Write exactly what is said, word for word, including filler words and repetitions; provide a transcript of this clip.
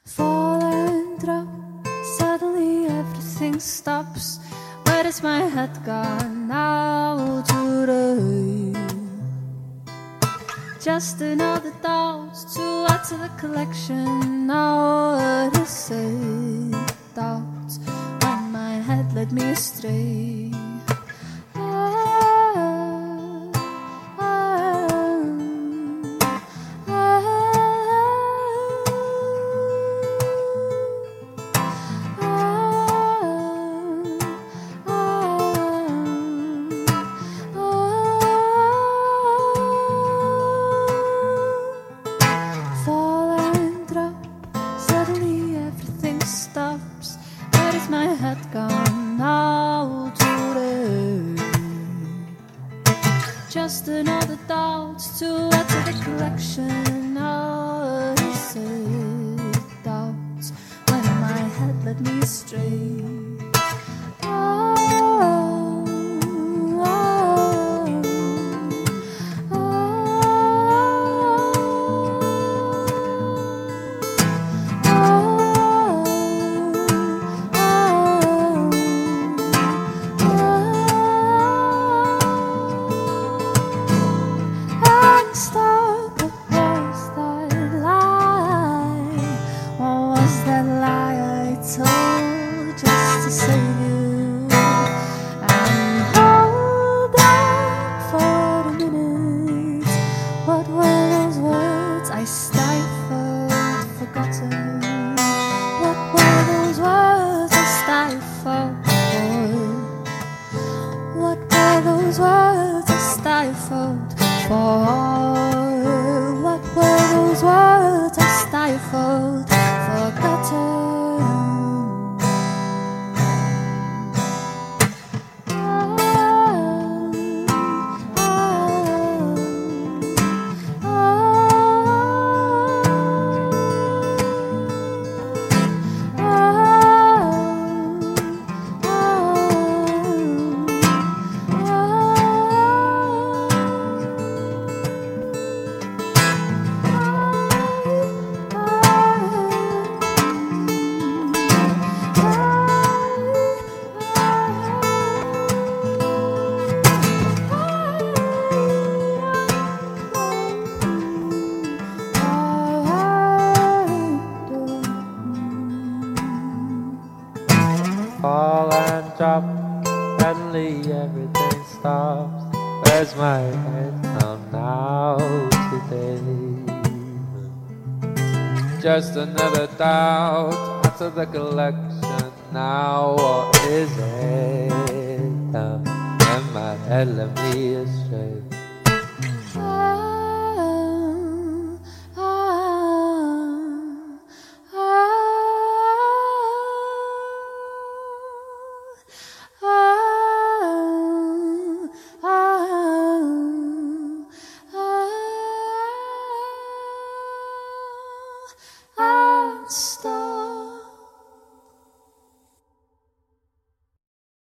Fall and drop, suddenly everything stops. Where is my head gone now today? Just another doubt to add to the collection. Now what is it? Doubt when my head led me astray. My head gone now today. Just another doubt to add to the collection. Now is it doubt when my head led me astray. Just to save you and hold on for a minute. What were those words I stifled, forgotten? What were those words I stifled? What were those words I stifled for? What were those words I stifled, forgotten? Fall and drop, suddenly everything stops. Where's my head gone now today? Just another doubt after the collection. Now what is it? And my head led me astray.